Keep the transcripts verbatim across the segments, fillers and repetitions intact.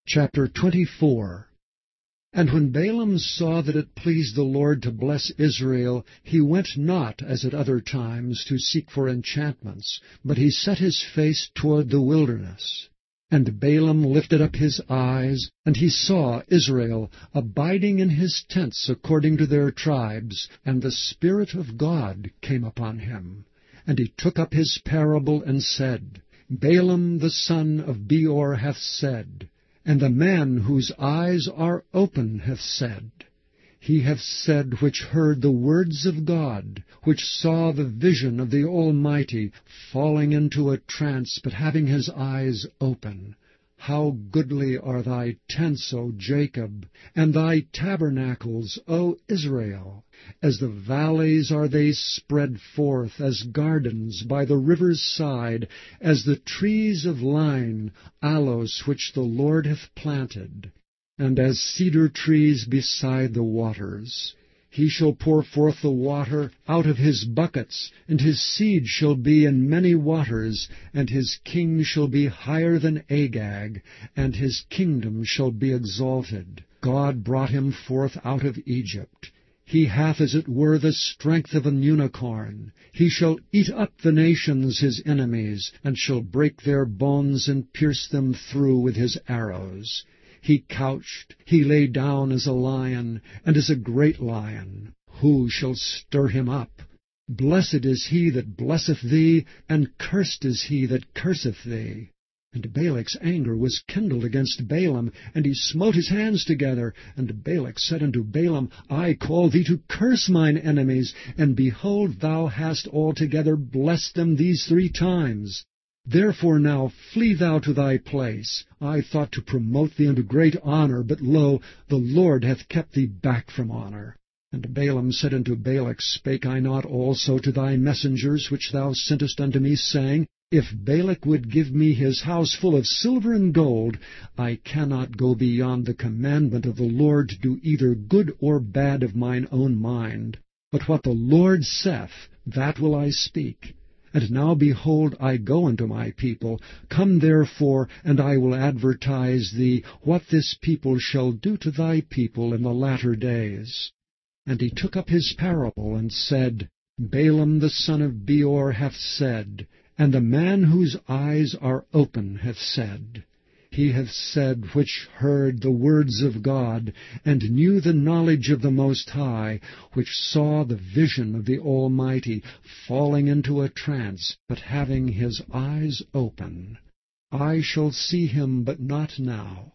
Chapter twenty-four. And when Balaam saw that it pleased the Lord to bless Israel, he went not, as at other times, to seek for enchantments, but he set his face toward the wilderness. And Balaam lifted up his eyes, and he saw Israel abiding in his tents according to their tribes, and the Spirit of God came upon him. And he took up his parable, and said, Balaam the son of Beor hath said, and the man whose eyes are open hath said. He hath said which heard the words of God, which saw the vision of the Almighty, falling into a trance, but having his eyes open. How goodly are thy tents, O Jacob, and thy tabernacles, O Israel! As the valleys are they spread forth, as gardens by the river's side, as the trees of lign, aloes which the Lord hath planted, and as cedar trees beside the waters. He shall pour forth the water out of his buckets, and his seed shall be in many waters, and his king shall be higher than Agag, and his kingdom shall be exalted. God brought him forth out of Egypt. He hath as it were the strength of an unicorn. He shall eat up the nations his enemies, and shall break their bones and pierce them through with his arrows. He couched, he lay down as a lion, and as a great lion. Who shall stir him up? Blessed is he that blesseth thee, and cursed is he that curseth thee. And Balak's anger was kindled against Balaam, and he smote his hands together. And Balak said unto Balaam, I call thee to curse mine enemies, and behold, thou hast altogether blessed them these three times. Therefore now flee thou to thy place. I thought to promote thee unto great honour, but lo, the Lord hath kept thee back from honour. And Balaam said unto Balak, Spake I not also to thy messengers which thou sentest unto me, saying, If Balak would give me his house full of silver and gold, I cannot go beyond the commandment of the Lord to do either good or bad of mine own mind. But what the Lord saith, that will I speak. And now, behold, I go unto my people. Come therefore, and I will advertise thee what this people shall do to thy people in the latter days. And he took up his parable, and said, Balaam the son of Beor hath said, and the man whose eyes are open hath said. He hath said which heard the words of God, and knew the knowledge of the Most High, which saw the vision of the Almighty, falling into a trance, but having his eyes open. I shall see him, but not now.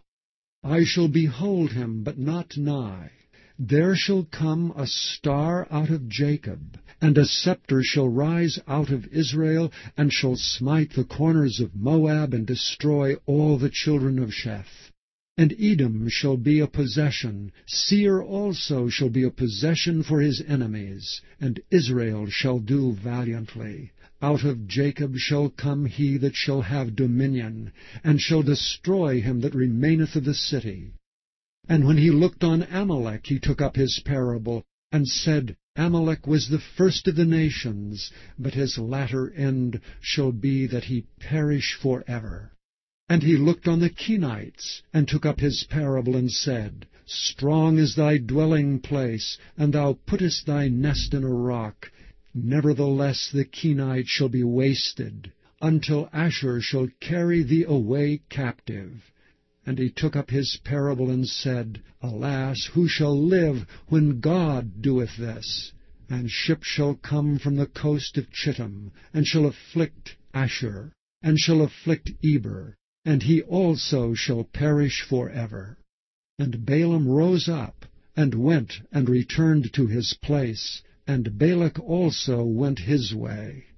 I shall behold him, but not nigh. There shall come a star out of Jacob, and a scepter shall rise out of Israel, and shall smite the corners of Moab, and destroy all the children of Sheth. And Edom shall be a possession, Seir also shall be a possession for his enemies, and Israel shall do valiantly. Out of Jacob shall come he that shall have dominion, and shall destroy him that remaineth of the city. And when he looked on Amalek, he took up his parable, and said, Amalek was the first of the nations, but his latter end shall be that he perish for ever. And he looked on the Kenites, and took up his parable, and said, Strong is thy dwelling place, and thou puttest thy nest in a rock. Nevertheless the Kenites shall be wasted, until Ashur shall carry thee away captive. And he took up his parable, and said, Alas, who shall live when God doeth this? And ships shall come from the coast of Chittim, and shall afflict Ashur, and shall afflict Eber, and he also shall perish for ever. And Balaam rose up, and went, and returned to his place, and Balak also went his way.